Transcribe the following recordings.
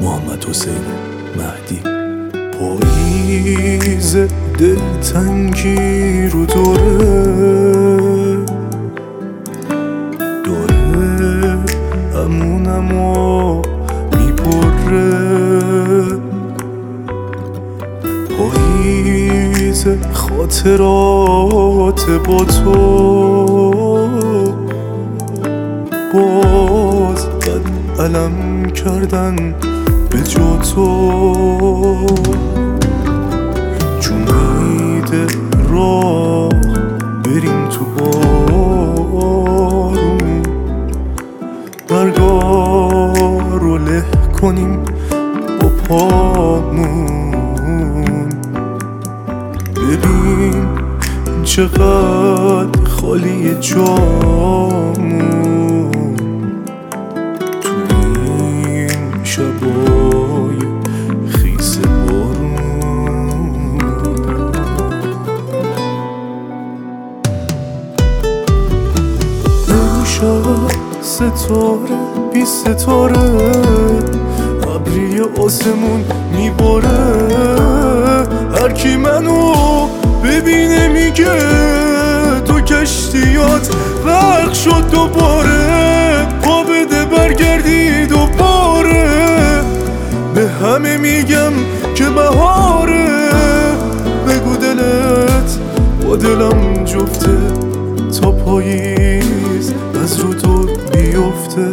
محمد حسین مهدی. پاییز دلتنگی رو دوره امونمو میبره. پاییز خاطرات با تو باز قد علم کردن به جا تو. چون میده راه بریم تو بارون، برگا رو له کنیم با پامون. ببین چقدر خالی جامون تو این شبای خیس بارون. امشب ستاره بی ستاره ابری آسمون میباره. هر کی منو ببینه میگه تو کشتیات غرق شد دوباره. پا بده برگردی دوباره. به همه میگم که بهاره. بگو دلت با دلم جفته تا پاییز از رو تو بیفته.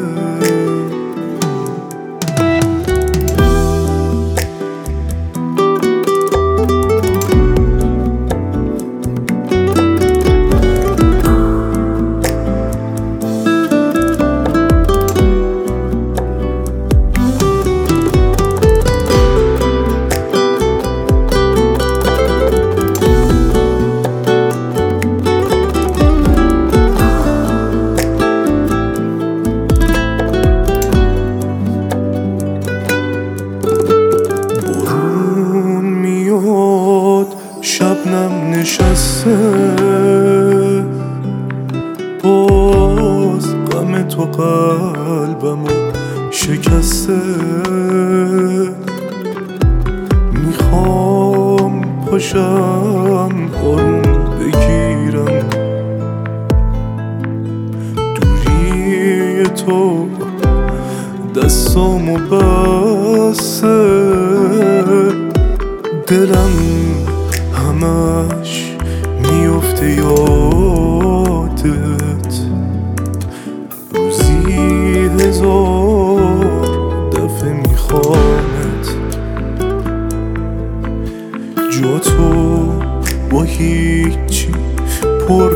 شبنم نشسته باز غم تو قلبمو شکسته. میخوام پاشم آروم بگیرم دوری تو دستامو بسته. دلم همش میفته یادت روزی 1000 دفعه میخوامت. جا تو با هیچی پر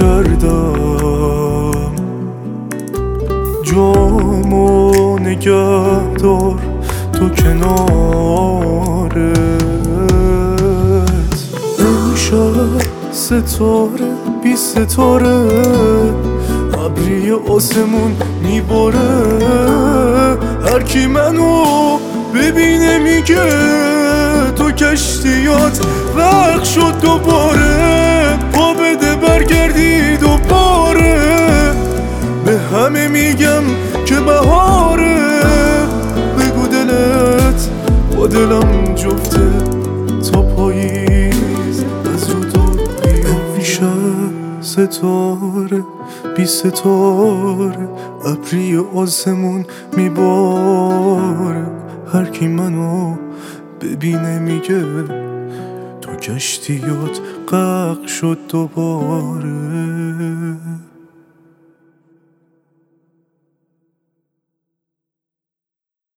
نکردم. جامو نگه دار تو کنارت. ستاره بی ستاره ابری آسمون میباره. هر کی منو ببینه میگه تو کشتیات غرق شد دوباره. پا بده برگردی دوباره. به همه میگم که بهاره. بگو دلت با دلم جفته تا پاییز از رو تو بیفته. ستاره بی ستاره ابری آسمون میباره. هر کی منو ببینه میگه تو کشتیات غرق شد دوباره.